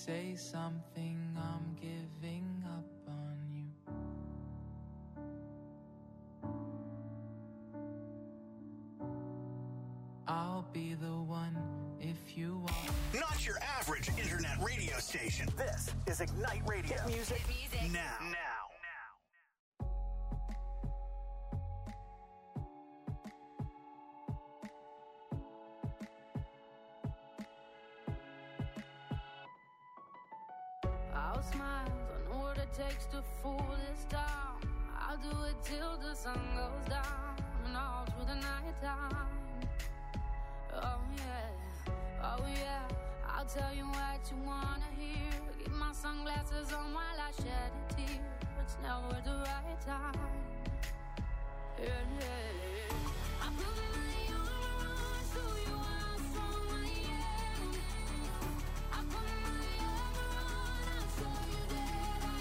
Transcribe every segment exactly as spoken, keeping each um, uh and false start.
say something, I'm giving up on you. I'll be the one if you want. Not your average internet radio station. This is Ignite Radio. Hit music. Hit music. Now. Now. I'll smile, I know what it takes to fool this town. I'll do it till the sun goes down and all through the night time. Oh yeah, oh yeah, I'll tell you what you wanna hear. Keep my sunglasses on while I shed a tear. It's never the right time. Yeah, yeah, yeah. I put my armor on so you are strong I am. I put my armor on, I'll show you that I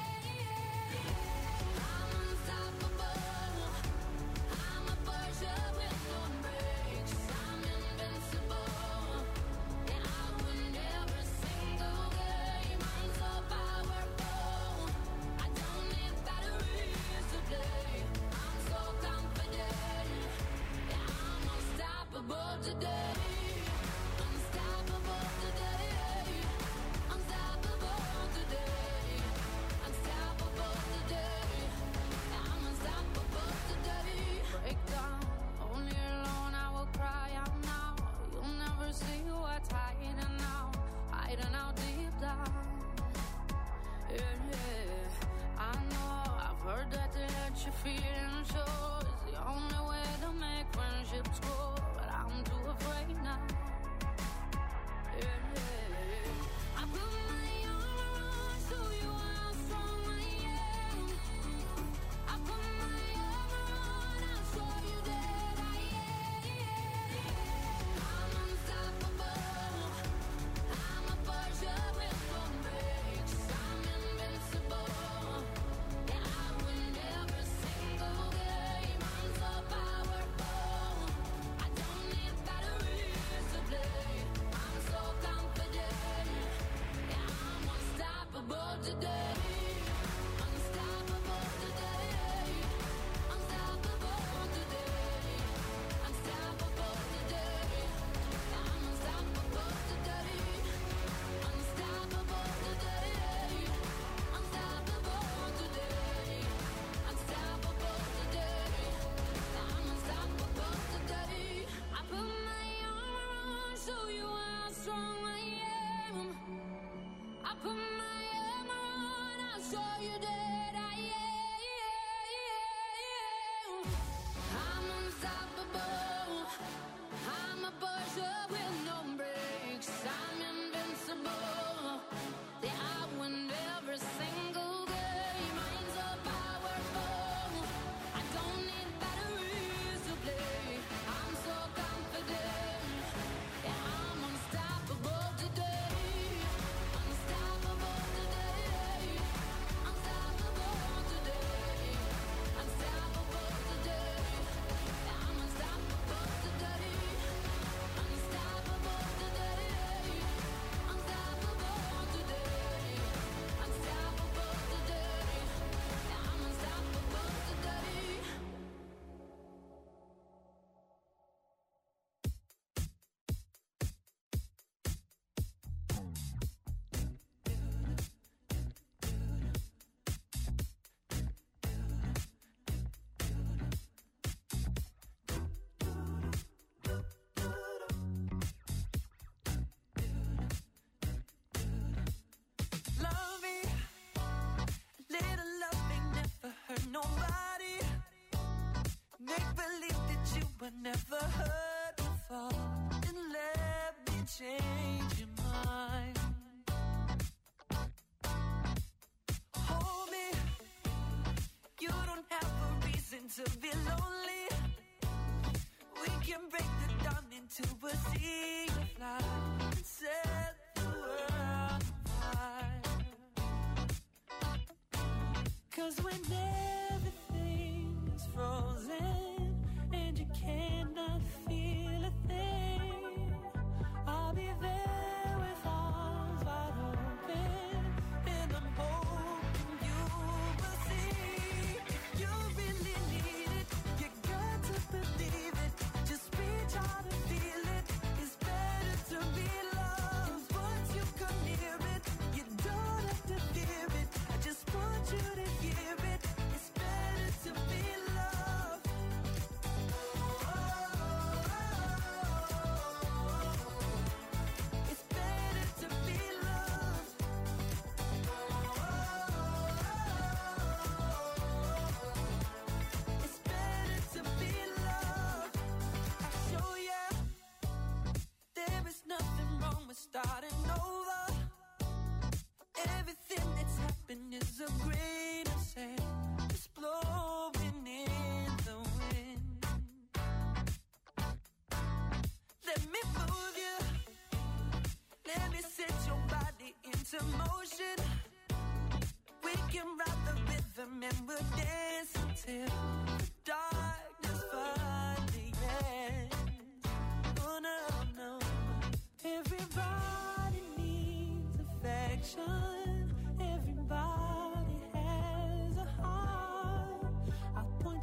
am. I'm unstoppable. I'm a Porsche with no brakes. I'm invincible. Yeah, I win every single game. I'm so powerful. I don't need batteries to play. I'm so confident. Yeah, I'm unstoppable today. Unstoppable today. Unstoppable today. Unstoppable today. Yeah, I'm unstoppable today. Break down, only alone I will cry out now. You'll never see what's hiding out, hiding out deep down. Yeah, yeah. I know, I've heard that to let you feel and show is the only way to make friendships grow, but I'm too afraid now. Yeah, yeah. I put my armor on so you are strong I am. I put my armor on, I'll show you that I am. I'm unstoppable. I'm a Porsche with no brakes. I'm invincible. Yeah, I win every single game. I'm so powerful. I don't need batteries to play. I'm so confident. Yeah, I'm unstoppable today. Unstoppable today. Unstoppable today. Unstoppable today. Yeah, I'm unstoppable today. Unstoppable today. Unstoppable today. Unstoppable today. Yeah, I'm unstoppable today. I put my armor on so you are strong I am. I put my armor on, I'll show you that I am. I'm unstoppable. I'm a Porsche with no brakes. I'm invincible. Yeah, I win every single game. I'm so powerful. I don't need batteries to play. I'm so confident. Yeah, I'm unstoppable today. Unstoppable today. Unstoppable today. Unstoppable today. Yeah, I'm unstoppable today. Unstoppable today. Unstoppable today. Unstoppable today. Yeah, I'm unstoppable today. Love me, a little loving never hurt nobody. Make believe that you were never hurt before, and let me change your mind. Hold me, you don't have a reason to be lonely. We can break the dawn into a sea of light and set the world on fire. 'Cause when everything is frozen and you cannot feel a thing, I'll be there with arms wide open.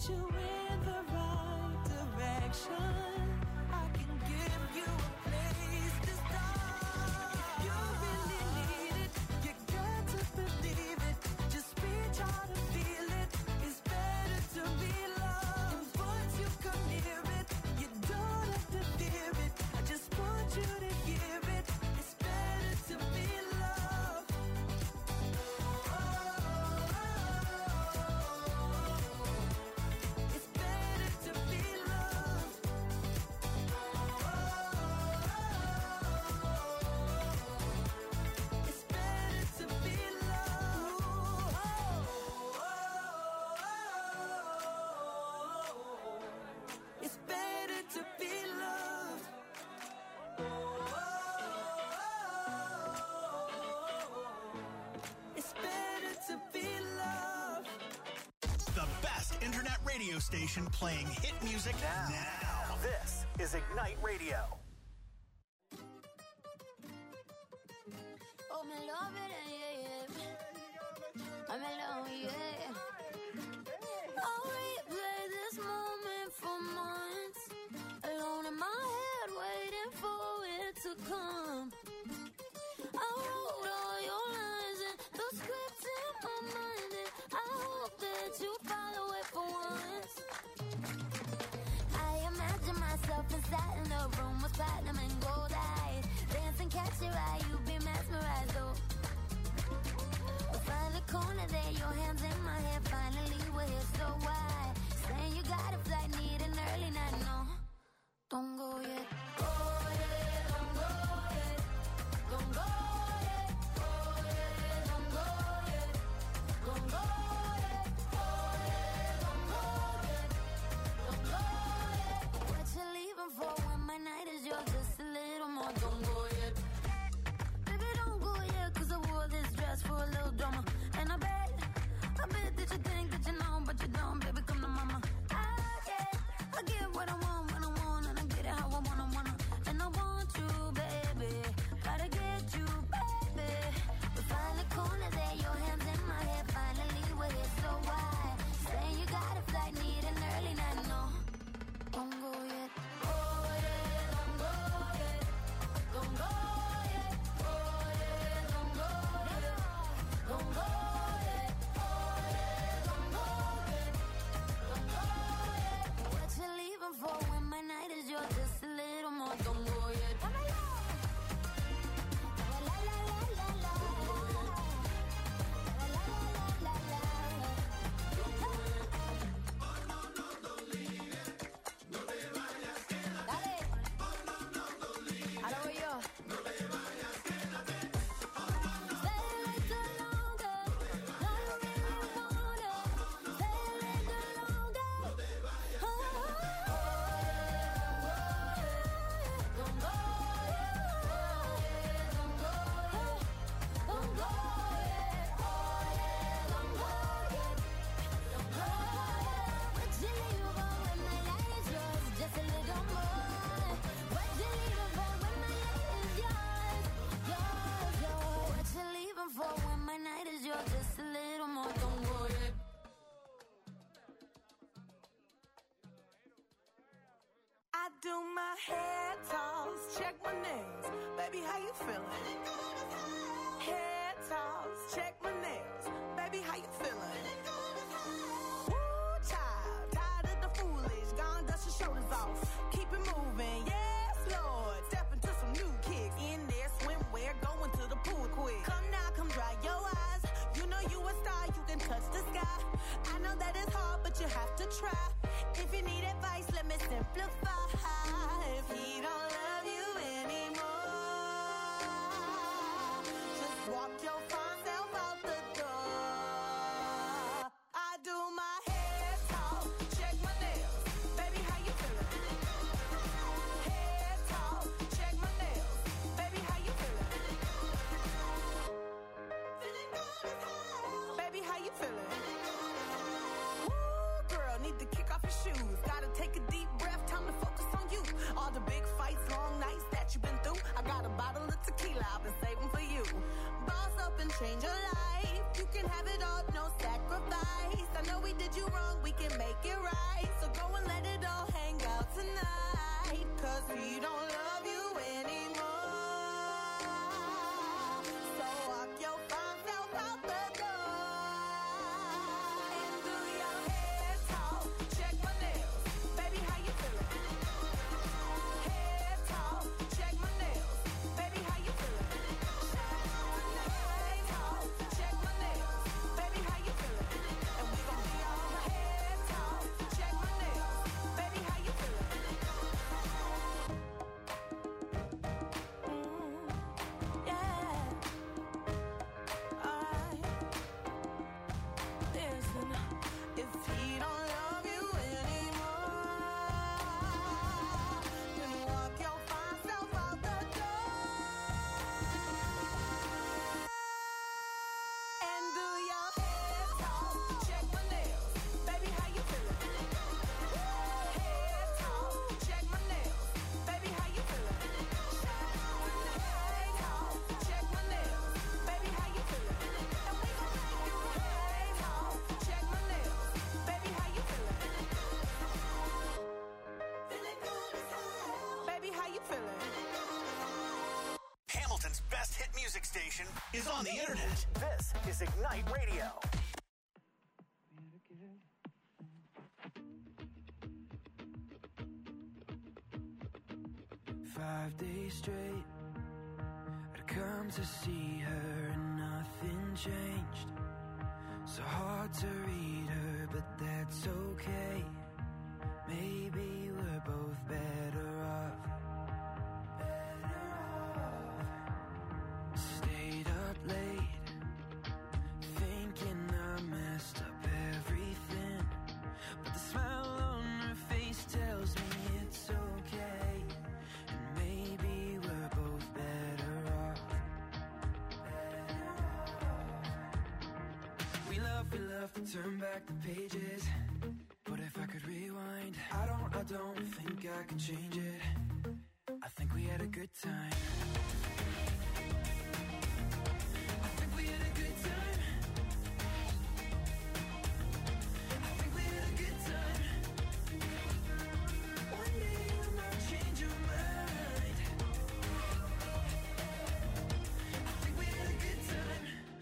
point you in the right direction. I can give you a place to start. If you really need it, you got to believe it. Just reach out and feel it. It's better to be loved. And once you come near it, you don't have to fear it. I just want you to hear it. It's better to be loved. It's better to be loved. It's better to be loved. It's better to be loved. It's better to be loved. The best internet radio station playing hit music now. now. This is Ignite Radio. Oh, me love it, yeah, yeah. I'm alone, yeah. I'll replay this moment for months. Alone in my head, waiting for it to come. I wrote all your lines and the script in my mind, and I hope that you follow it for once. I imagine myself inside in a room with platinum and gold eyes. Dance and catch your eye, you be mesmerized, though. We'll find a corner there, your hands in my hair. Finally, we're here, so why? Saying you got a flight, need an early night, no. Don't go yet. Oh, yeah, don't go yet. Don't go yet. Oh, yeah, don't go yet. Don't go yet. Oh, yeah, don't go yet. Don't go yet. What you leaving for when my night is yours? Just a little more. Don't go yet. Baby, don't go yet, 'cause I wore this dress for a little drama. And I bet, I bet that you think that you know, but you don't. Baby, come to mama. I get, I get what I want when I want, and I get it how I wanna, wanna. And I want you, baby. Gotta get you, baby. We find a corner there, your hands in my hair. Finally, we're here, so why? Saying you got a flight, need an early night, no. Don't go yet. Oh, yeah, don't go yet. Don't go yet. Oh, yeah, don't go yet. Don't go yet. Oh, yeah, don't go yet. Don't go yet. What you leaving for when my night is yours? Just a little more. Don't go yet. La, la, la, la, la, la. La, la, la, la, la, la. Dale. Ahora voy yo. Stay a little longer. No, you really wanna. Stay a little longer. Oh, don't go yet. Don't go yet. Don't go yet. Oh, yeah, don't go yet. Don't go yet. What you leaving for when my light is yours? Just a little more. What you leaving for when my light is yours? Yours, yours. What you leaving for when my night is yours? Just a little more. Don't go yet. I do my hair toss, check my nails. Baby, how you feeling? Hair toss, check my nails. Baby, how you feeling? Woo, child, tired of the foolish. Gone, dust your shoulders off. Keep it moving, yes, Lord. Step into some new kicks. In there, swimwear, going to the pool quick. Come now, come dry your eyes. You know you a star, you can touch the sky. I know that it's hard, but you have to try. If you need advice, let me simplify. If he don't love you anymore, just walk your fine self out the door. I do my hair talk, check my nails. Baby, how you feeling? Hair talk, check my nails. Baby, how you feeling? Feeling good as hell. Baby, how you feeling? Woo, girl, need to kick off your shoes. Gotta take a deep breath, time to focus on you. All the big fights, long nights that you've been through. I got a bottle of tequila I've been saving for you. Boss up and change your life. You can have it all, no sacrifice. I know we did you wrong, we can make it right. he don't love you anymore. So walk your fine self out the door. And do your head talk, check my nails. Baby, how you feeling? Head talk, check my nails. Baby, how you feeling? Head talk, check my nails. Baby, how you feeling? And we gon' be all head talk, check my nails. Baby, how you feeling? Mm, yeah. Alright. Listen, if he don't love you anymore, then walk your fine self out the door. And do your head talk, check my nails. Baby, how you feeling? Head talk, check my nails. Baby, how you feeling? Head talk, check my nails. Baby, how you feeling? And we gon' make you head talk, check my nails. Baby, how you feeling? Feeling good as hell. Baby, how you feeling? Hamilton's best hit music station is on the internet. This is Ignite Radio. Five days straight, I'd come to see her and nothing changed. So hard to read her, but that's okay. Maybe we're both better off. Better off. Stayed up late, thinking I messed up everything. But the smile on her face tells me it's okay. And maybe we're both better off. Better off. We love, we love to turn back the pages. But if I could rewind, I don't, I don't think I could change it. I think we had a good time. I think we had a good time. I think we had a good time. One day you might change your mind. I think we had a good time.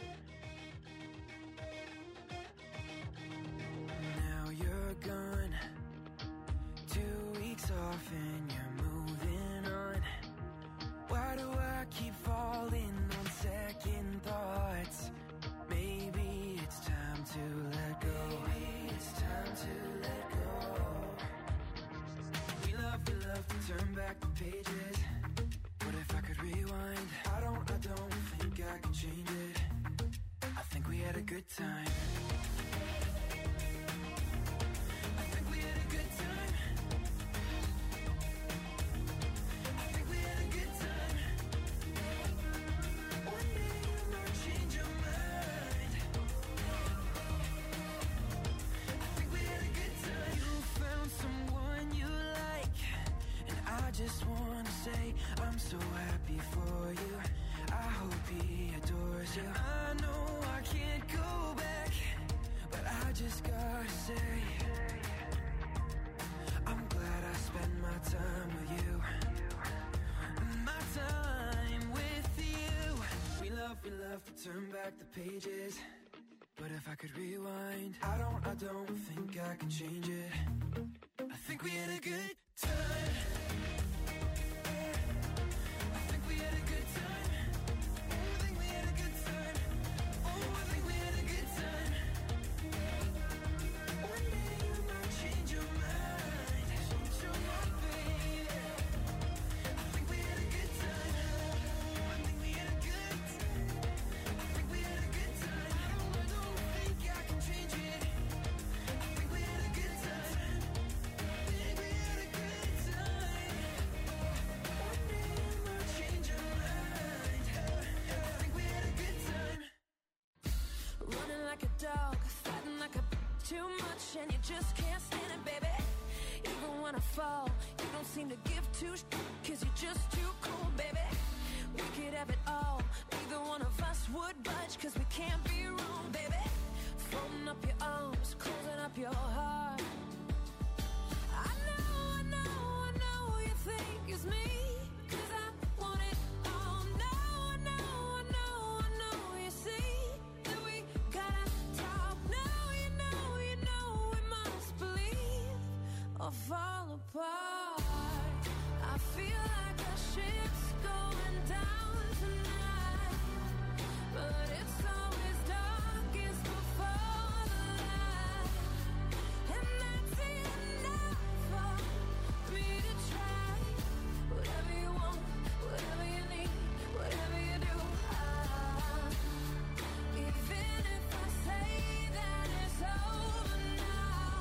Now you're gone, two weeks off and you're moving on. Why do I keep falling on second thoughts? Maybe it's time to let go. Maybe it's time to let go. We love, we love to turn back the pages. But if I could rewind, I don't, I don't think I could change it. I think we had a good time. I think we had a good time. I think we had a good time. One day you might change your mind. I think we had a good time. You found someone you like, and I just wanna say I'm so happy for you. I hope he adores you. I know I can't go back, but I just gotta say I'm glad I spent my time with you. My time with you. We love, we love to turn back the pages. But if I could rewind, I don't, I don't think I can change it. I think we had a good time. I think we had a good time. Oh, I think we had a good time. Oh, I think we had a good time. One day you might change your mind. Change your mind, baby. I think we had a good time. Oh, I think we had a good time. I think we had a good time. I don't, I don't think I can change it. I think we had a good time. I think we had a good time. One day you might change your mind. I think we had a good time. Running like a dog, fighting like a b- too much, and you just can't stand it, baby. Even when I fall, you don't seem to give two sh- cause you're just too cool, baby. We could have it all, neither one of us would budge, cause we can't be wrong, baby. Folding up your arms, closing up your heart. I know, I know, I know you think you're apart. I feel like a ship's going down tonight, but it's always darkest before the light, and that's enough for me to try. Whatever you want, whatever you need, whatever you do, I, even if I say that it's over now,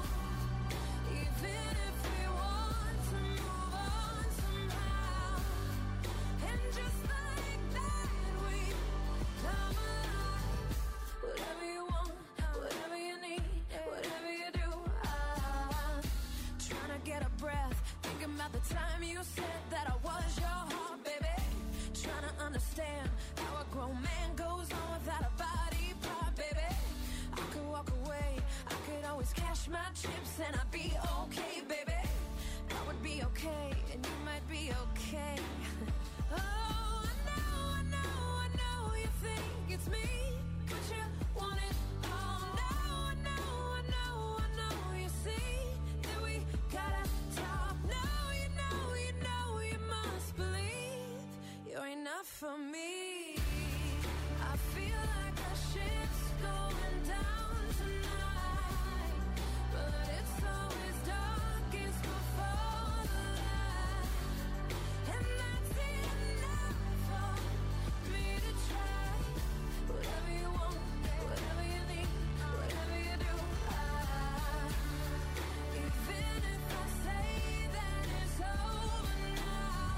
even if we want to move on somehow, and just like that we come alive. Whatever you want, whatever you need, whatever you do, I'm trying to get a breath, thinking about the time you said that I was your heart, baby. Trying to understand how a grown man goes on without a body part, baby. I could walk away, I could always cash my chips and I'd be okay, baby. I would be okay, and you might be okay. Oh, I know, I know, I know you think it's me, but you want it all. No, I know, I know, I know you see that we gotta talk. No, you know, you know, you must believe you're enough for me. I feel like a ship's going down tonight, but it's always darkest before the light, and that's enough for me to try. Whatever you want, whatever you need, whatever you do, I, even if I say that it's over now,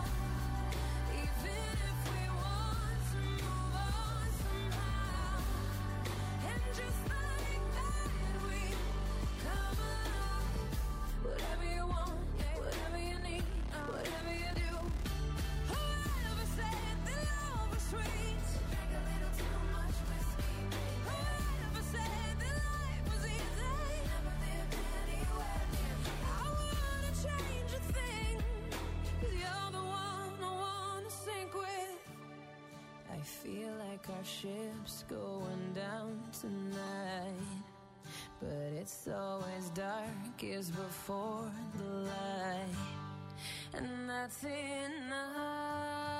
even if we want to move on somehow, and just like that we come alive. Whatever you want, whatever you need, whatever you do. Whoever said that love was sweet, drank a little too much whiskey. Whoever said that life was easy, never lived anywhere near me. I wouldn't change a thing, 'cause you're the one I wanna sink with. I feel like our ship's going down tonight, but it's always darkest before the light, and that's enough.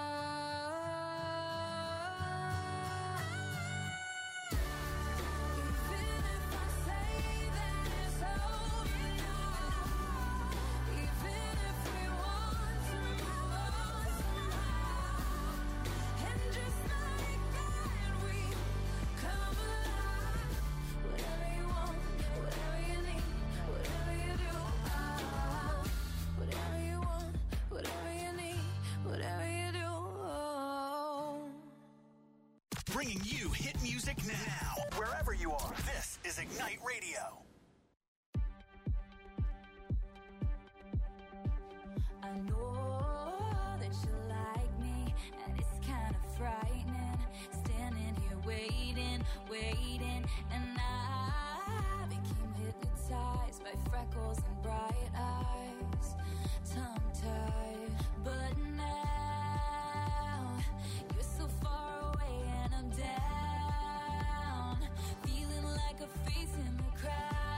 Even if I say that it's over now, even if we want to move on somehow, and just like that we come alive. Whatever you want, whatever you need, whatever you do, I, whatever you want, whatever you need, whatever you do, oh. Bringing you hit music now, wherever you are. This is Ignite Radio. I know that you like me, and it's kind of frightening. Standing here waiting, waiting, and I became hypnotized by freckles and bright eyes, tongue-tied. But now you're so far away, and I'm down, feeling like a face in the crowd.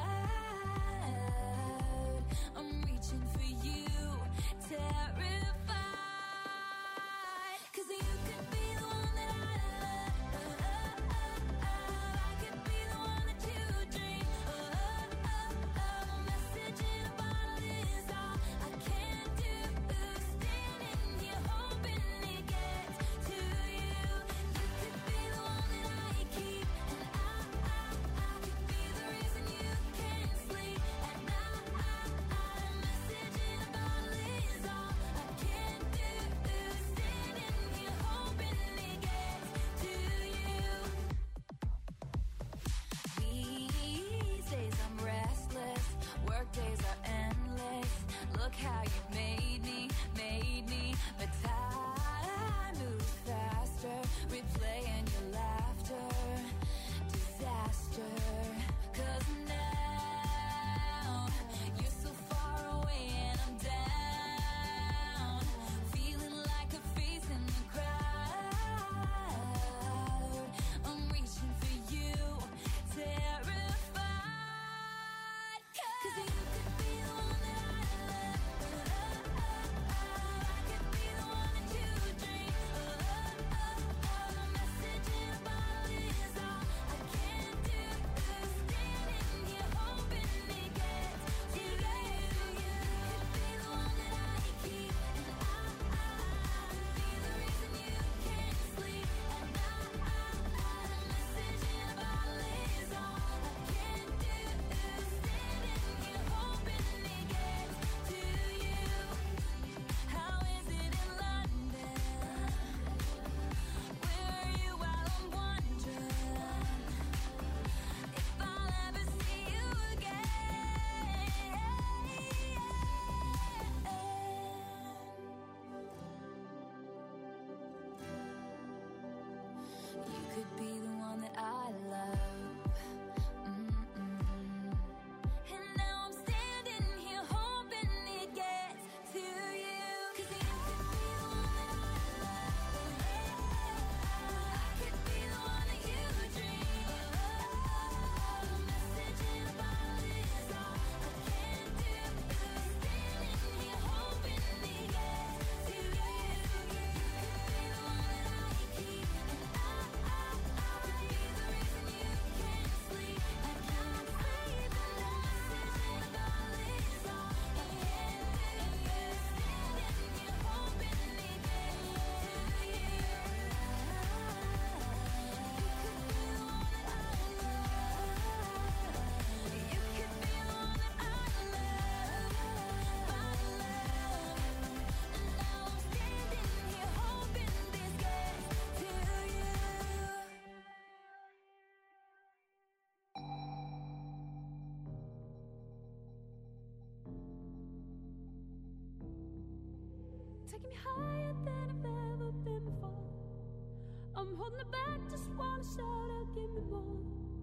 taking me higher than I've ever been before. I'm holding it back, just wanna shout out, give me more.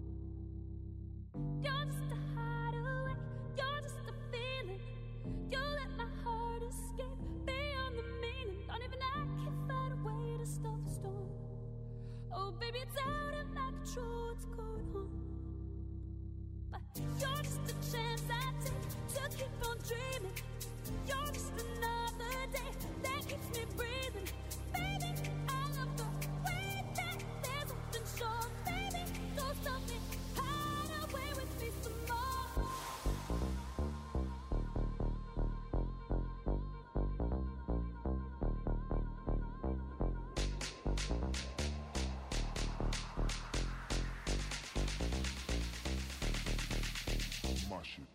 You're just a hideaway, you're just a feeling. You let my heart escape beyond the meaning. Don't even I can find a way to stop the storm. Oh baby, it's out of my control, what's going on? But you're just a chance I take to keep on dreaming. You're just another day that keeps me breathing. Baby, I love the way that there's nothing short. Baby, don't stop me, hide away with me some more. My shit.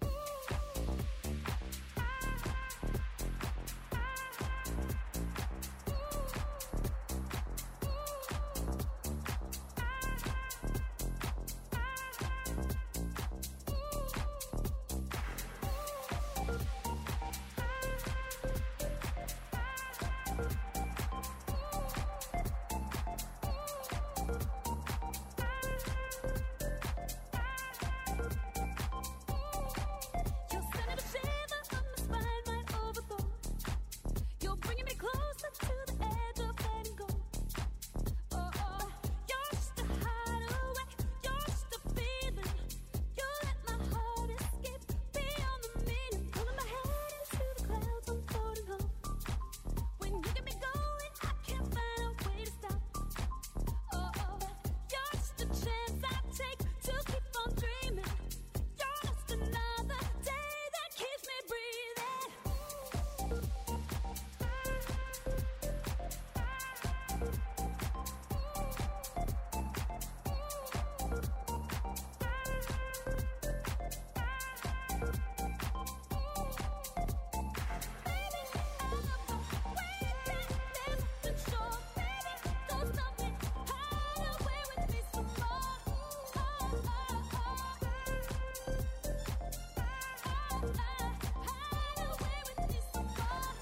You're sending a shiver up my spine, might overflow. You're bringing me closer to the edge of letting go. Oh, oh, you're just a hideaway, you're just a feeling. You let my heart escape beyond the meaning. Pulling my head into the clouds, I'm floating home. When you get me going, I can't find a way to stop. Oh, oh, you're just a chance I take to keep on dreaming. You're just another day that keeps me breathing. Baby, I love the way that there's nothing short. Baby, don't stop me, hide away with me some more. Oh, oh, oh. Hide away with me some more.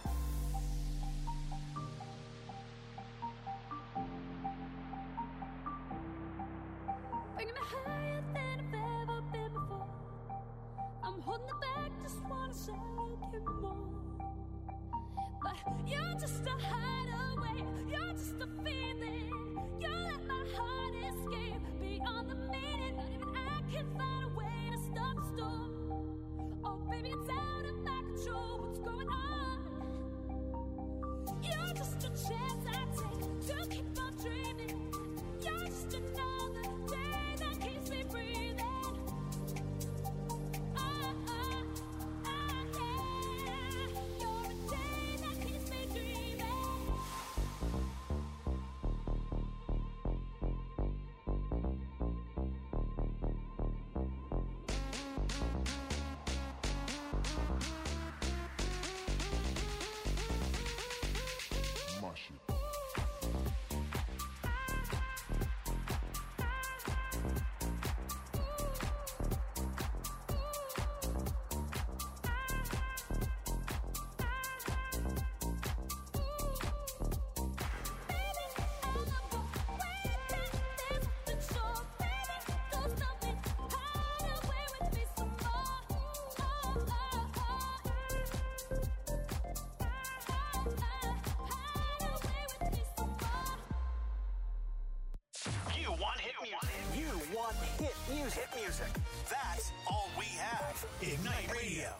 Bringing me higher than I've ever been before. I'm holding it back, just wanna shout, give me more. But you're just a hideaway, you're just a feeling. You let my heart escape beyond the meaning. Not even I can find a way to stop the storm. Oh baby, it's out of my control, what's going on? You're just a chance I take to keep on dreaming. You're just another day that keeps me breathing. Ah, ah, ah, yeah. You're a day that keeps me dreaming. My shit. You want hit music. You want hit music. Hit music. That's all we have. Ignite Radio.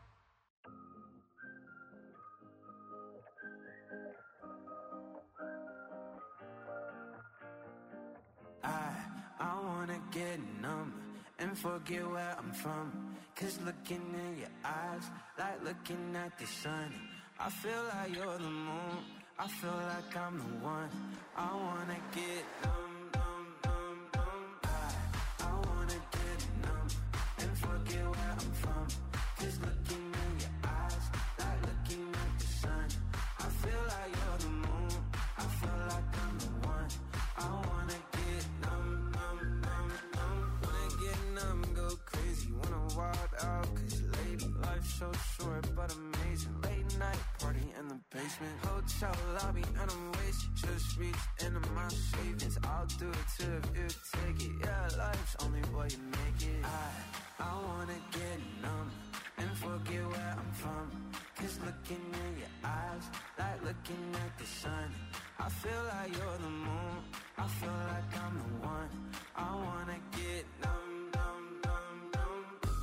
I, I wanna get numb and forget where I'm from. Cause looking in your eyes, like looking at the sun. I feel like you're the moon, I feel like I'm the one. I wanna get numb, numb, numb, numb. I, I wanna get numb and forget where I'm from. Cause looking in your eyes, like looking at the sun. I feel like you're the moon, I feel like I'm the one. I wanna get numb, numb, numb, numb. Wanna get numb, go crazy, wanna wild out. Cause lady, life's so short but amazing. Late night party in the basement. basement, hotel lobby, and I'm wasted. Just reached into my savings. I'll do it too if you take it. Yeah, life's only what you make it. I, I wanna get numb and forget where I'm from. Cause looking in your eyes, like looking at the sun. I feel like you're the moon, I feel like I'm the one. I wanna get numb, numb, numb, numb.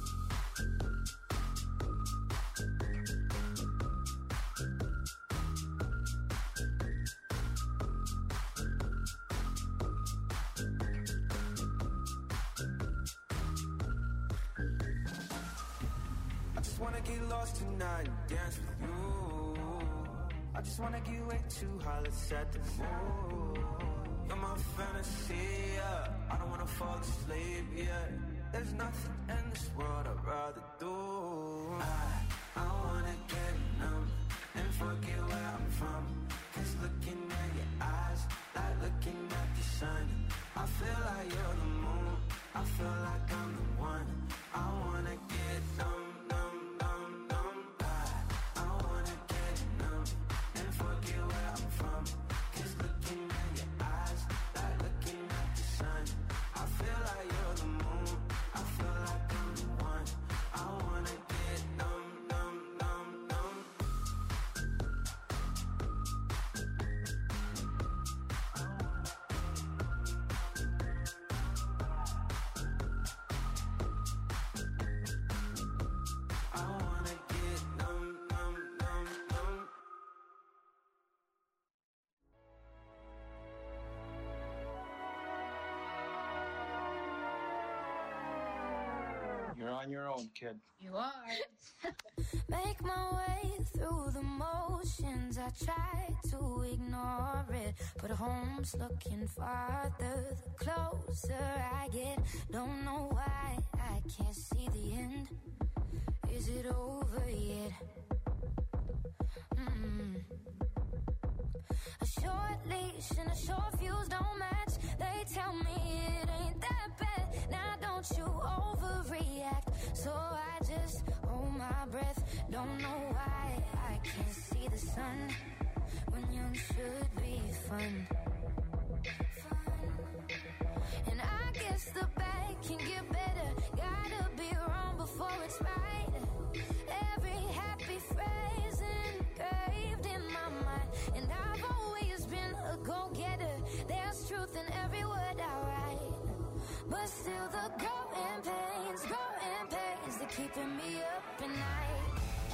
I just wanna get lost tonight and dance with you. I just wanna get way too high, let's set the mood. You're my fantasy, yeah. I don't wanna fall asleep, yeah. There's nothing in this world I'd rather do. I, I wanna get numb and forget where I'm from. Cause looking at your eyes, like looking at the sun. I feel like you're the moon, I feel like I'm the one. I wanna get numb, numb, numb, numb. I, I wanna get numb and forget where I'm from. Cause looking at your eyes, like looking at the sun. I feel like you're the moon, I feel like I'm the one. I wanna get numb, numb, numb, numb. I wanna get numb, numb, numb, numb. You're on your own, kid. You are. Make my way through the motions. I try to ignore it, but home's looking farther the closer I get. Don't know why I can't see the end. Is it over yet? Mm. A short leash and a short fuse don't match. They tell me it ain't that bad. Now don't you overreact. So I just hold my breath. Don't know why I can't see the sun when young should be fun. Fun. And I guess the bad can get better. Gotta be wrong before it's right. Every happy phrase engraved in my mind. And I've always been a go-getter. There's truth in every word I write. But still the growing pains, growing pains, they're keeping me up at night.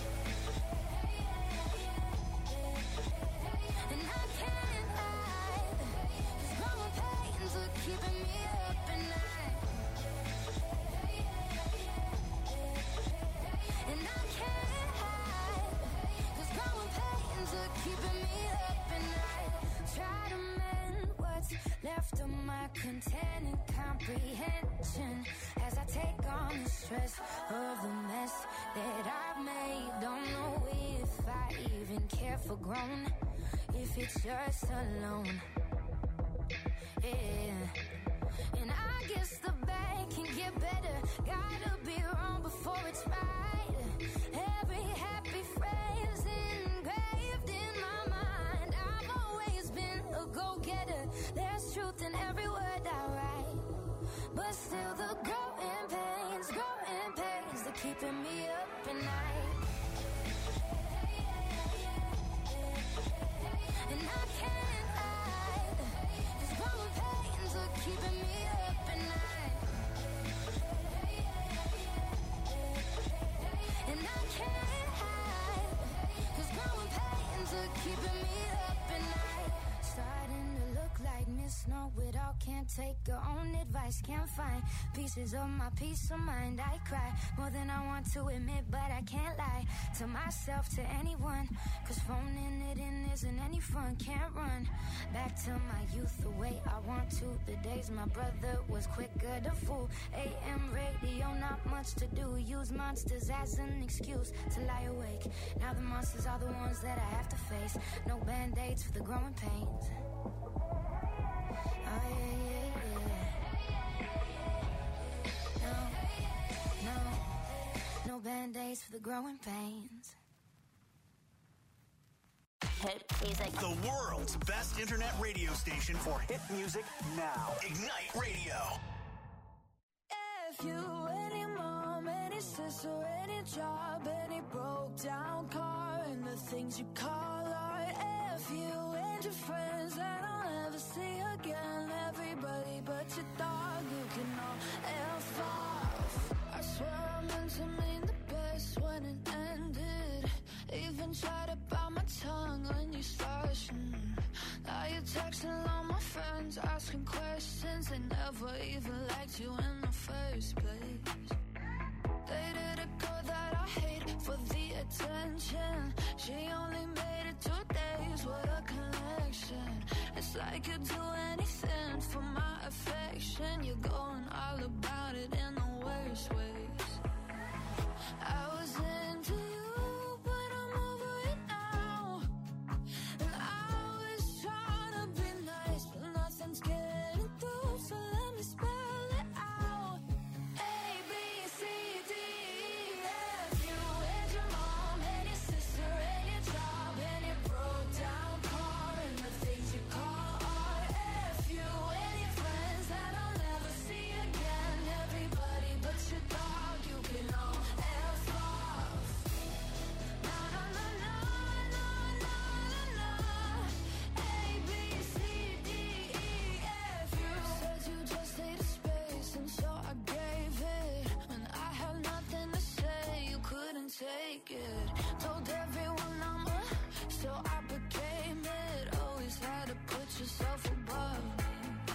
And I can't hide, 'cause growing pains are keeping me up at night. And I can't hide, 'cause growing pains are keeping me up at night. Try to mend what's left of my content and comprehension as I take on the stress of the mess that I've made. Don't know if I even care for grown, if it's just alone. Yeah. And I guess the bad can get better. Gotta be wrong before it's right. Every happy phrase engraved in my mind. I've always been a go-getter. There's truth in every word I write. But still the growing pains, growing pains, they're keeping me up at night. And I can't hide, 'cause growing pains are keeping me up at night. And I can't hide, 'cause growing pains are keeping me up at night. Starting to look like Miss Know It All, can't take her own advice, can't find pieces of my peace of mind. I cry more than I want to admit, but I can't lie to myself, to anyone, 'cause phoning it in isn't any fun. Can't run back to my youth the way I want to. The days my brother was quicker to fool. A M radio, not much to do. Use monsters as an excuse to lie awake. Now the monsters are the ones that I have to face. No band-aids for the growing pains. Oh yeah, yeah, yeah. No, no, no band-aids for the growing pains. Hit music. The world's best internet radio station for hit music now. Ignite Radio. If you, any mom, any sister, any job, any broke down car, and the things you call art. If you and your friends that I'll never see again, everybody but your dog, you can all F off. I swear I meant to mean the best when it ended. Even tried to bite my tongue when you started. Mm. Now you're texting all my friends, asking questions. They never even liked you in the first place. Dated a girl that I hate for the attention. She only made it two days with a connection. It's like you'd do anything for my affection. You're going all about it in the worst ways. I was into you, but I'm over it now. And I was trying to be nice, but nothing's getting through, so let me spell it out. A, B, C, D, E, F. You and your mom and your sister and your job and your broke down car and the things you call art. F. You and your friends that I'll never see again. Everybody but your dog, you can all F off. Na na na na na na na na. A, B, C, D, E, F. You said you just needed space, and so I gave it. When I had nothing to say, you couldn't take it. Told everyone I'm a, so I became it. Always had to put yourself above me.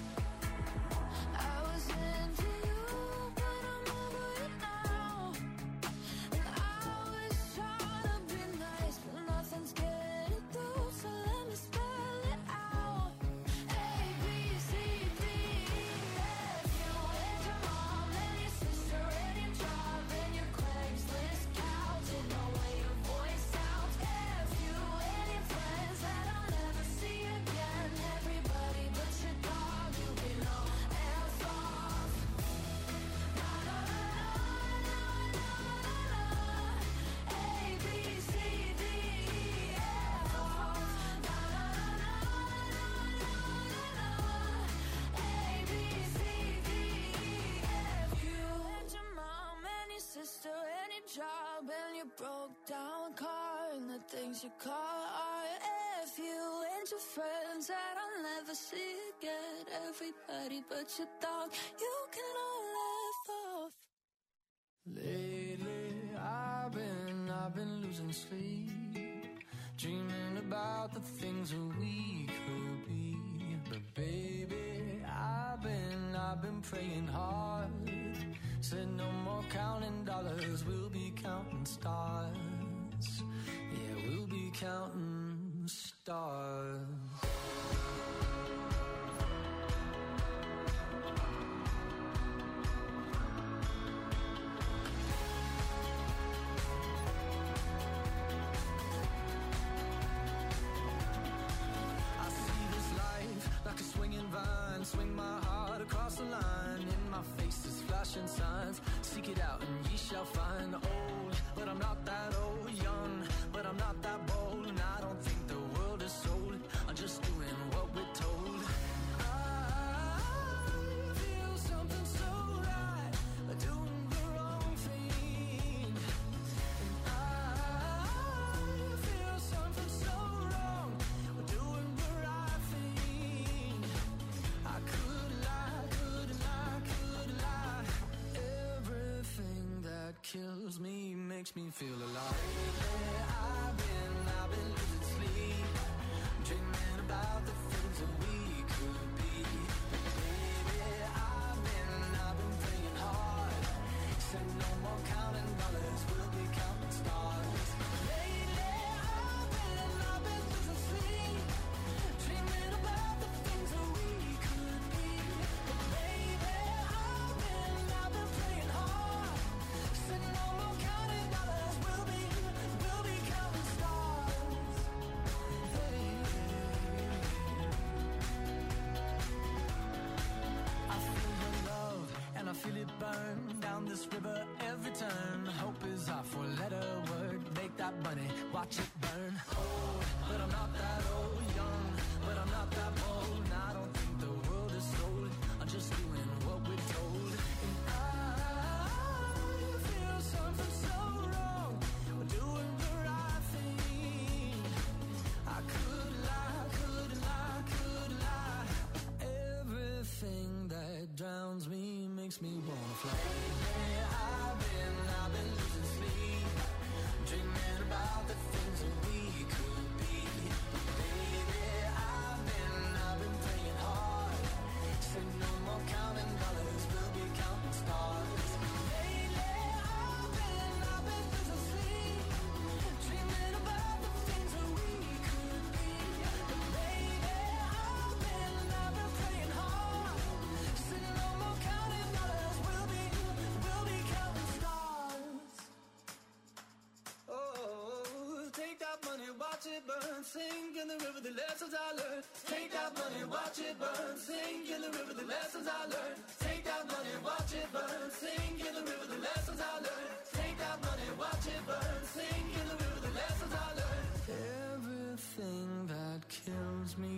I was into you, but I'm over it now. And I was trying to be nice, but nothing's getting through, so let me spell it out. A, B, C, D, E, F. You and your mom and your sister and your job and your Craigslist couch and the way your voice sounds. F. You and your friends that I'll never see again. Everybody but your dog, you can all F off. Na na na na na na na. A, B, C, D, E, F off. Na na na na na na na. A, B, C, D, E, F. You and your mom and your sister and your job and your broke down car and the things you call art. F. You and your friends that I'll never see again. Everybody but your dog, you can all F off. Lately, I've been, I've been losing sleep, dreaming about the things that we could be. But baby, I've been, I've been praying hard. Said no more counting dollars, we'll be counting stars. Yeah, we'll be counting stars. I see this life like a swinging vine, swing my heart across the line. In my face is flashing signs, seek it out and ye shall find. Old, but I'm not that old. Young, but I'm not that bold. And I don't think the world is sold, I'm just doing what we're told. I feel something so right, doing the wrong thing. And I feel something so wrong, doing the right thing. I could lie, could lie, could lie. Everything that kills me makes me feel alive. Yeah, I've been, I've been losing sleep, dreaming about the things that we could be. Baby, I've been, I've been praying hard. Said no more counting dollars, we'll be counting stars. Lately, I've been, I've been losing sleep, dreaming about the things that we could be. But baby, I've been, I've been praying hard. Said no more counting dollars, we'll be, we'll be counting stars. Hey. I feel your love and I feel it burn down this river every turn. Hope is our four-letter word. Make that that money, watch it burn. Old, but I'm not that old. Young, but I'm not that bold. And I don't think the world is sold. I'm just doing what we're told. And I feel something so wrong. We're doing the right thing. I could lie, could lie, could lie. Everything that drowns me makes me wanna fly. Lately I've been, I've been losing sleep, dreaming about the things that we could be. Baby, I've been, I've been praying hard. Said no more counting dollars, we'll be counting stars. Lately I've been, I've been losing sleep, dreaming about the things that we could be. But baby, I've been, I've been praying hard. Said no more counting dollars, we'll be, we'll be counting stars. Oh, take that money, watch it burn, sink in the river, the lessons I learned. Take that money, watch it burn, sink in the river, the lessons I learned. Take that money, watch it burn, sink in the river, the lessons I learned. Take that money, watch it burn, sink in the river, the lessons I learned. Everything that kills me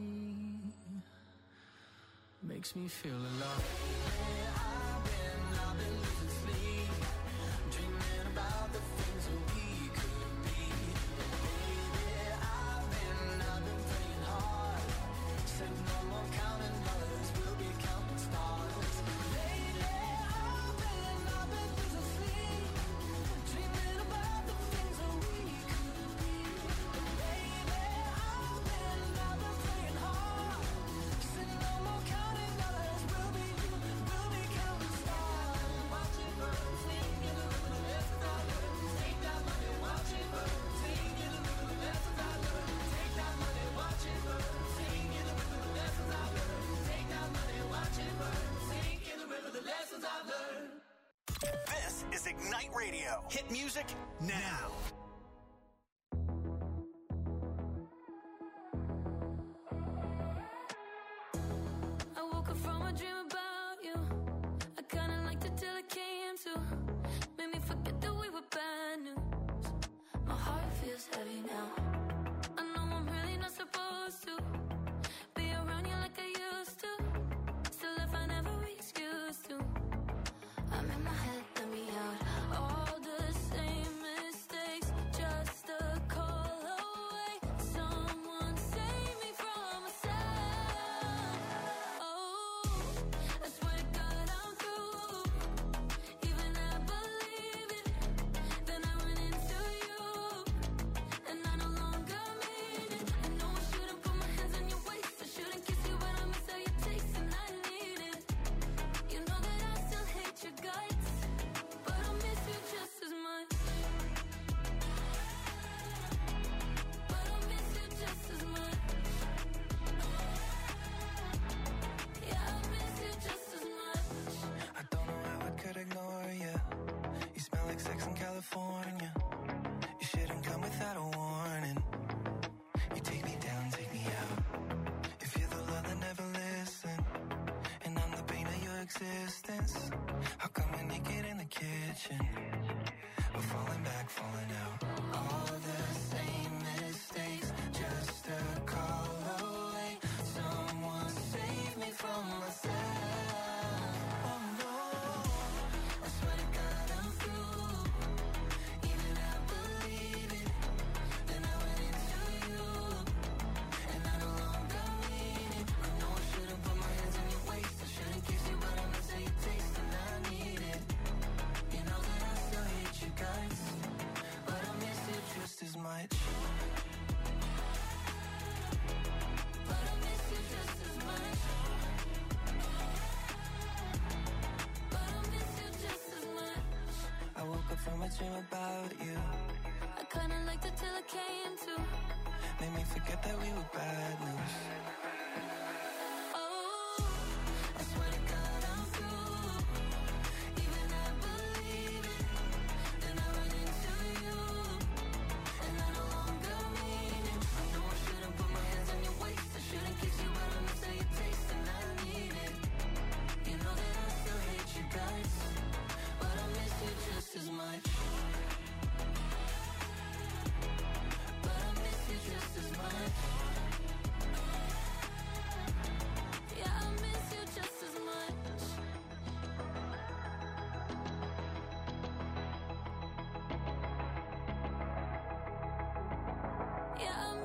makes me feel alive. I've been, I've been losing sleep, dreaming about the things that we could be. Baby, I've been, I've been praying hard. Said no more counting dollars, we'll be counting stars. Lately, I've been, I've been losing sleep, dreaming about the things that we could be. Baby, I've been, I've been praying hard. Said no more counting dollars, we'll be, we'll be counting stars. Watch it burn, sing in the river, the lessons I learned. Take that money, watch it burn, sing in the river, the lessons I learned. Take that money, watch it burn, sing in the river, the lessons I learned. Take that money, watch it burn, sing in the river, the lessons I learned. This is Ignite Radio. Hit music now. I woke up from a dream about you. I kinda liked it till it came to. Made me forget that we were bad news. My heart feels heavy now. I know I'm really not supposed to be around you like I used to. Still, if I never excuse to, I'm in my head, let me out. All the same mistakes, just a call away. Someone save me from myself. Oh, I swear to God I'm through. Even I believe it. Then I went into you, and I no longer mean it. I know I shouldn't put my hands on your waist. I shouldn't kiss you, but I miss how you taste, and I need it. You know that I still hate your guts, but I miss you just as much. But I miss you just as much. Yeah, I miss you just as much. I don't know how I could ignore you. You smell like sex in California. You shouldn't come without a warning. You take me down, take me out. If you're the love that never listen, and I'm the pain of your existence, how come we're naked in the kitchen? We're falling back, falling out. All the same mistakes, just a call away. Someone save me from myself. Oh no, I swear to God I'm through. Even I believe it. Then I went into you, and I no longer mean it. I know I shouldn't put my hands on your waist. I shouldn't kiss you, but I miss how you taste, and I need it. You know that I still hate your guts, but I miss you just as much. But I miss you just as much. But I miss you just as much. I woke up from a dream about you. I kinda liked it till it came to. Made me forget that we were bad news. Oh, I swear to God I'm through. Even I believe it. Then I went into you, and I no longer mean it. I know I shouldn't put my hands on your waist. I shouldn't kiss you, but I miss how you taste, and I need it. You know that I still hate your guts, but I miss you just as much.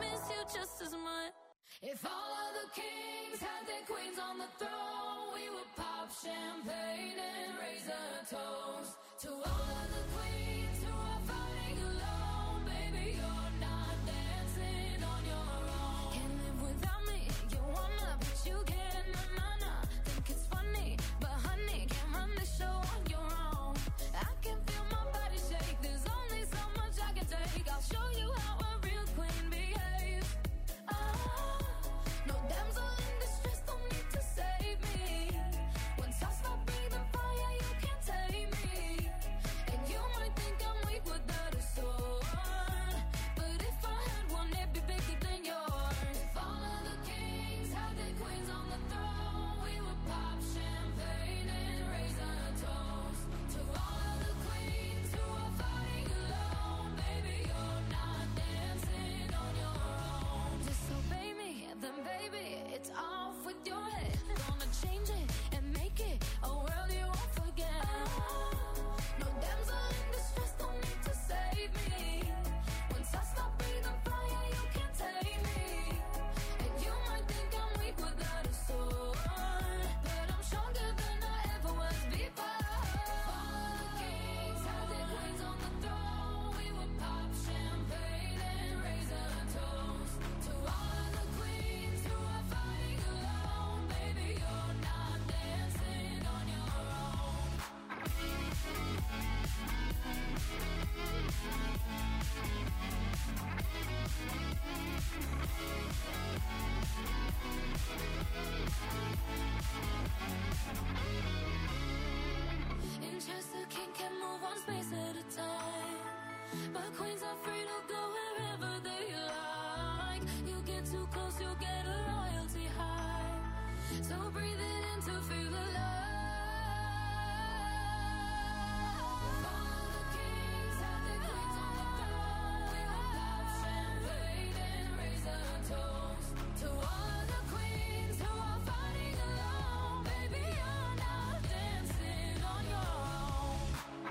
miss you just as much. If all of the kings had their queens on the throne, we would pop champagne and raise a toast to all of the queens who are fighting alone. Baby, you're not dancing on your own. Can't live without me, you wanna, but you can't. Na na na, think it's funny, but honey, can't run the show on your own. I can feel my body shake. There's only so much I can take. I'll show you how a real queen behaves. Ah, no damsel in distress, don't need to save me. Once I stop breathing fire, you can't tame me. And you might think I'm weak without a sword, but if I had one, it'd be bigger than yours. If all of the kings had their queens on the throne, we would pop champagne and raise a toast to all of the queens who are fighting alone. Baby, you're not dancing on your own. Disobey me, then baby, it's off with your head. Gonna change it and make it a world you won't forget. No damsel in distress, don't need to save me. Once I stop breathing fire, you can't tame me. And you might think I'm weak without a sword, but I'm stronger than I ever was before. All the kings had their queens on the throne, we would pop champagne and raise a toast to all of the queens who are fighting alone. Baby, you're not dancing on your own. In Chester, king can move one space at a time, but queens are free to go wherever they like. You get too close, you get a royalty high. So breathe it in to feel alive. All of the kings had their queens on the throne, we would pop champagne and raise a toast to all of the queens who are fighting alone. Baby, you're not dancing on your own.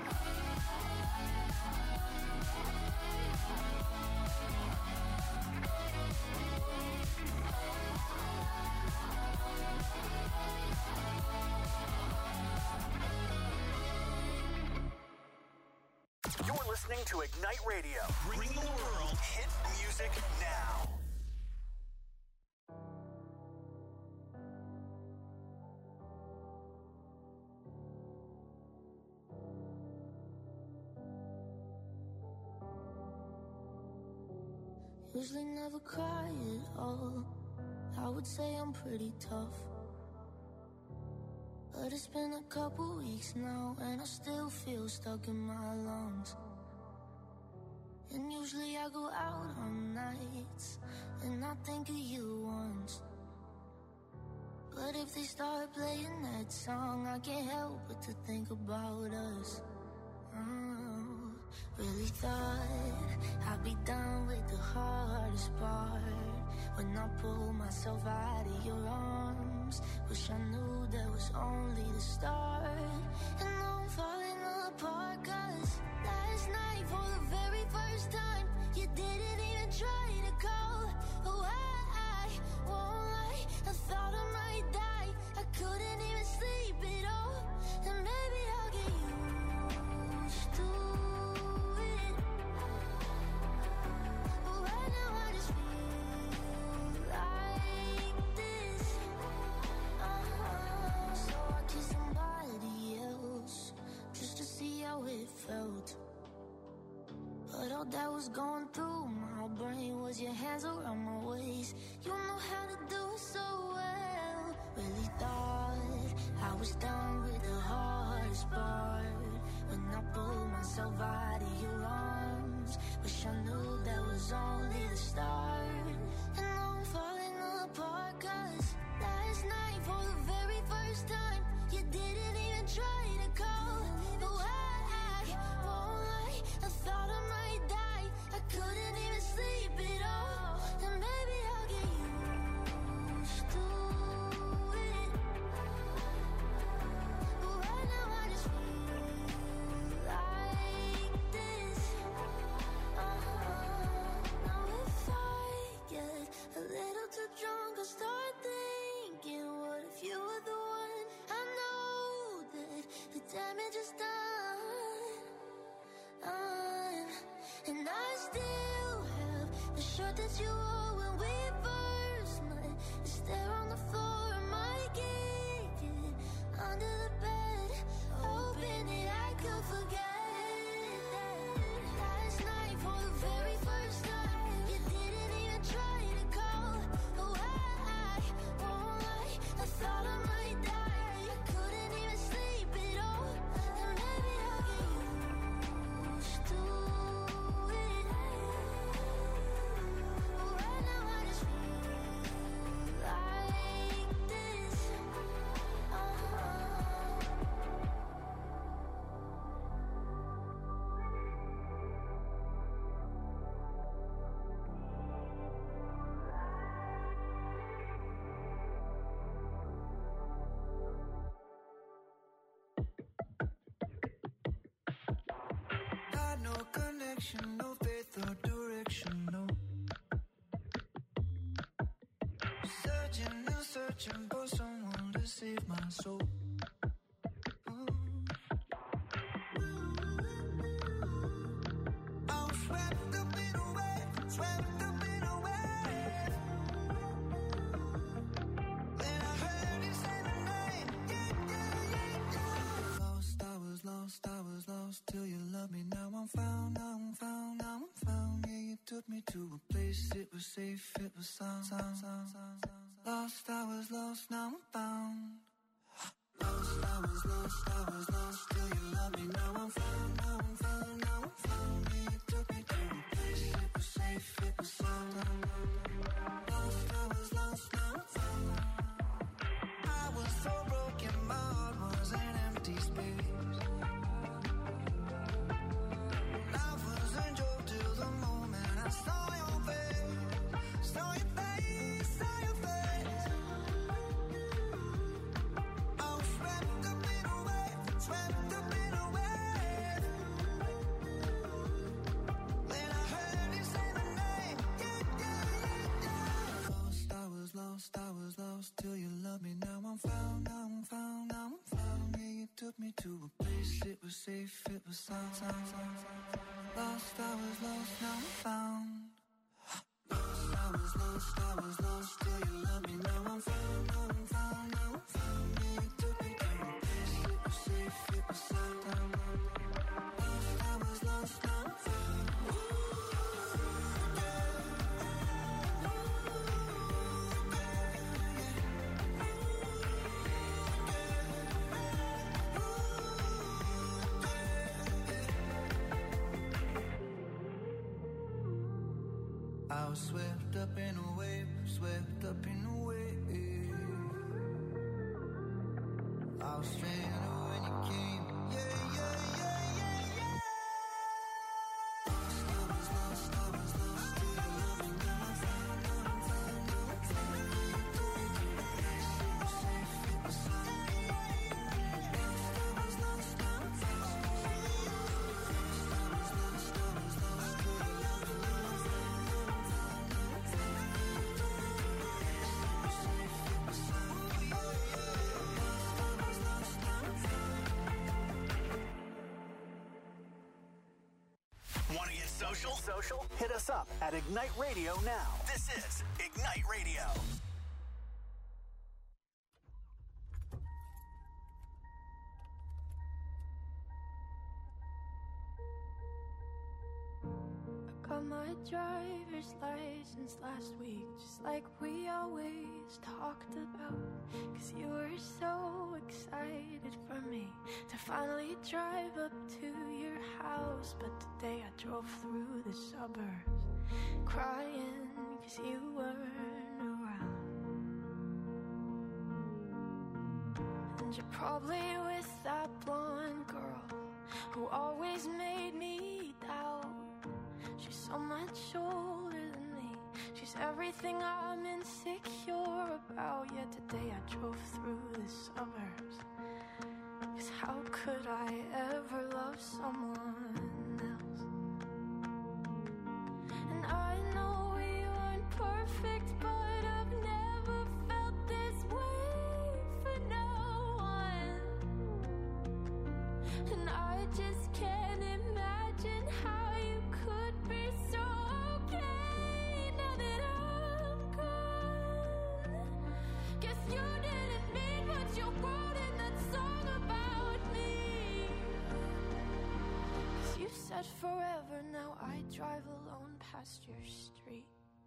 You're listening to Ignite Radio, bringing the world hit music now. Usually never cry at all. I would say I'm pretty tough, but it's been a couple weeks now and I still feel stuck in my lungs. And usually I go out on nights and I think of you once, but if they start playing that song, I can't help but to think about us. Oh, really thought I'd be done with the hardest part when I pulled myself out of your arms. Wish I knew that was only the start. And now I'm falling apart, cause last night for the very first time you didn't even try to call. Oh, I, I won't lie, I thought I might die. I couldn't even sleep at all. And maybe I'll get used to it, but right now I just feel like this. Uh-huh. So I kissed somebody else just to see how it felt, but all that was going through my brain was your hands around my waist. You know how to do it so well. Really thought I was done with the hardest part when I pulled myself out of your arms. Wish I knew that was only the start. And now I'm falling apart, cause last night for the very first time you didn't even try to call. But I, I won't lie, I thought I might die. I couldn't even sleep at all. And maybe I'll get used to it, but right now I just feel clothes you wore when we first met. Is there on the floor of my kitchen, under the bed, hoping that I could forget that last night for the very first time. You didn't even try to call. Oh, I, I won't lie, I thought I might die. I couldn't even sleep at all, and maybe I'll get used to it. Right now I just feel like this. Uh-huh. Had no connection, no faith or direction, no. Searching and searching for someone to save my soul. I was swept up in a wave, swept up in a wave. Then I heard you say my name, yeah, yeah, yeah, yeah. Lost, I was lost, I was lost till you loved me. Now I'm found, now I'm found, now I'm found. Yeah, you took me to a place, it was safe, it was sound, sound, sound, sound, sound. Lost, I was lost, now I'm found. Lost, I was lost, I was lost till you loved me. Now I'm found, now I'm found, now I'm found. Yeah, you took me to a place, it was safe, it was sound. Lost, I was lost, now I'm found. I was so broken, my heart was an empty space. Life was a joke till the moment I saw your face, saw your face, saw your face. I was swept up in a wave, swept up in a wave. Then I heard you say my name, yeah, yeah, yeah, yeah. Lost, I was lost, I was lost till you loved me. Now I'm found, now I'm found, now I'm found. Yeah, you took me to a place, it was safe, it was sound, sound, sound, sound. Lost, I was lost, now I'm found. Lost, I was lost, I was lost till you loved me. Now I'm found, now I'm found, now I'm found. Yeah, you took me to a place, it was safe, it was sound. Lost, I was lost, now I'm found. I was swept up in a wave, swept up in a wave. I was stranded when you came, yeah, yeah, yeah, yeah, yeah. Lost, I was lost, I was lost till you loved me. Now I'm found, now I'm found, now I'm found. Yeah, you took me to a place, it was safe, it was sound. Lost, I was lost, now I'm found. Lost, I was lost, I was lost till you loved me. Now I'm found, now I'm found, now I'm found. Yeah, you took me to a place, it was safe, it was sound. Lost, I was lost, now I'm found. Want to get social? Social? Hit us up at Ignite Radio now. This is Ignite Radio. Got my driver's license last week, just like we always talked about. Cause you were so excited for me to finally drive up to your house. But today I drove through the suburbs crying cause you weren't around. And you're probably with that blonde girl who always made me doubt. She's so much older than me. She's everything I'm insecure about. Yet today I drove through the suburbs. Cause how could I ever love someone else? And I know we aren't perfect, but I've never felt this way for no one. And I just can't imagine how you could be so okay now that said forever, now I drive alone past your street.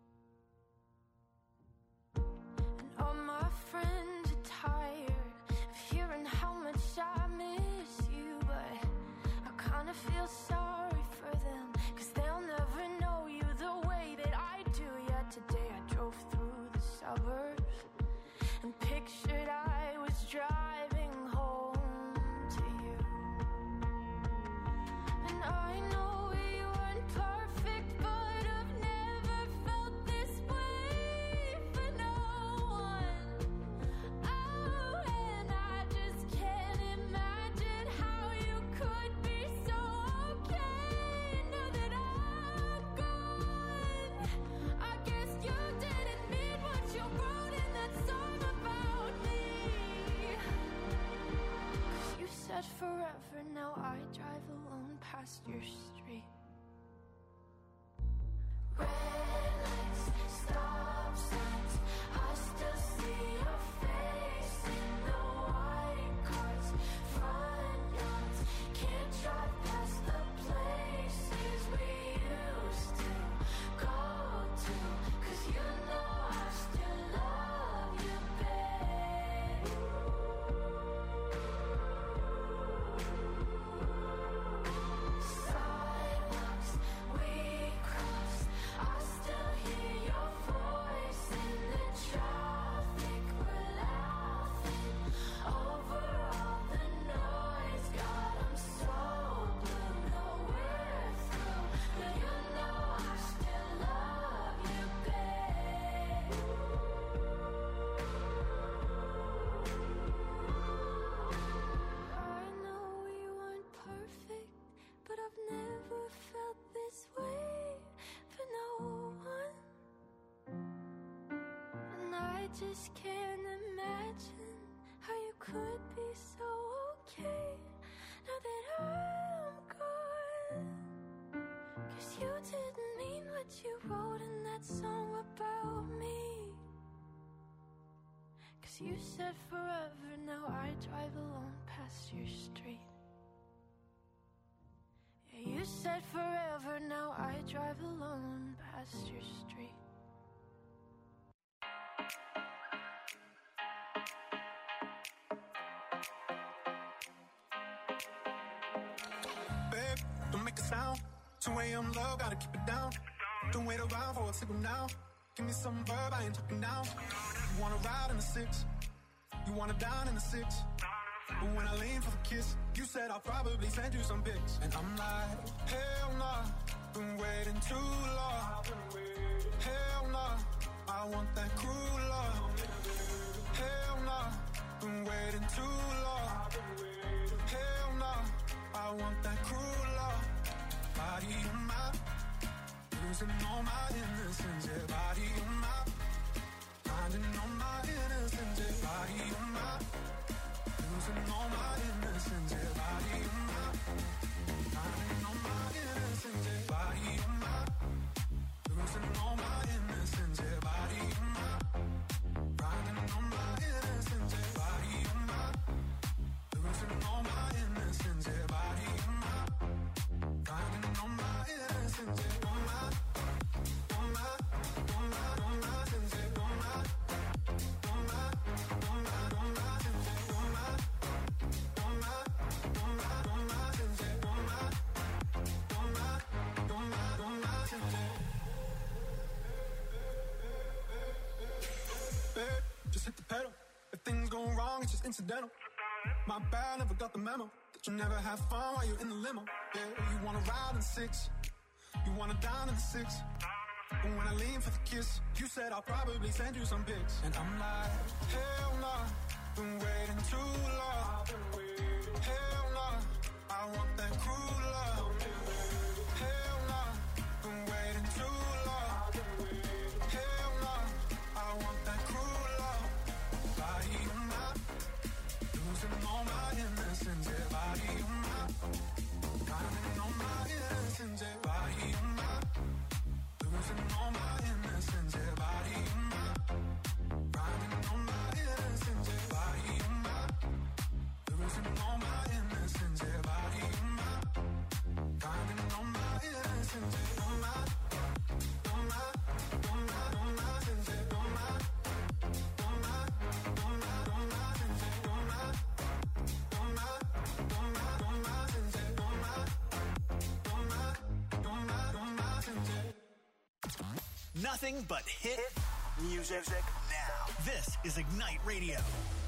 And all my friends are tired of hearing how much I miss you, but I kinda feel sorry for them, 'cause they'll never know you the way that I do. Yet today I drove through the suburbs and pictured I was driving home to you. And I know we weren't perfect, but I've never felt this way for no one. Oh, and I just can't imagine how you could be so okay now that I'm gone. I guess you didn't mean what you wrote in that song about me. 'Cause you said forever, now I drive alone past your street. Red lights, stop signs, I still see your face in the white cars, front yards. Can't drive past the places we used to go to, 'cause you know I still love you, babe. Sidewalks we crossed, I still hear your voice in the traffic. We're laughing over all the noise. God, I'm so blue, no we're through, but you know I still love you, babe. I know we weren't perfect, but I've never felt this way for no one. And I just can't imagine how you could be so okay now that I'm gone. 'Cause you didn't mean what you wrote in that song about me. 'Cause you said forever, now I drive alone past your street. Yeah, you said forever, now I drive alone past your street. Babe, don't make a sound. two a.m. low, gotta keep it down. Don't wait around for a signal now. Give me some verb, I ain't talking now. You wanna ride in the six, you wanna dine in the six. But when I lean for the kiss, you said I'll probably send you some pics. And I'm like, hell nah, been waiting too long. Hell nah, I want that cruel love. Hell nah, been waiting too long. Hell nah, I want that cruel love. Body in my, losing all my innocence. Yeah, body in my, finding all my innocence. Yeah, body in my, losing all my innocence. Yeah, body in my, finding all my innocence. Yeah, body in my, losing all my innocence. Yeah, body in my, finding all my innocence. Yeah, body in my, losing all my innocence. Yeah, body in my, finding all my innocence. Yeah, all my, all my, all my, all my sins. Yeah, all my, all my, all my, all my sins. Yeah, all my, all my, all my, all my sins. Yeah, all my, all my, all my, all my sins. Yeah. Babe, just hit the pedal. If things go wrong, it's just incidental. My bad, never got the memo that you never have fun while you're in the limo. Yeah, you wanna ride in the six, you wanna dine in the six. But when I lean for the kiss, you said I'll probably send you some pics. And I'm like, hell nah, been waiting too long. Hell nah, I want that cruel love. Hell nah, been waiting too long. Hell nah, I want that cruel love. Body in my, losing all my innocence. Yeah, body in my, finding all my innocence. Yeah, body in my, losing all my innocence. Yeah, body in my, finding all my innocence. Yeah, body in my, losing all my innocence. Yeah, body in my, finding Nothing but hit music now. This is Ignite Radio.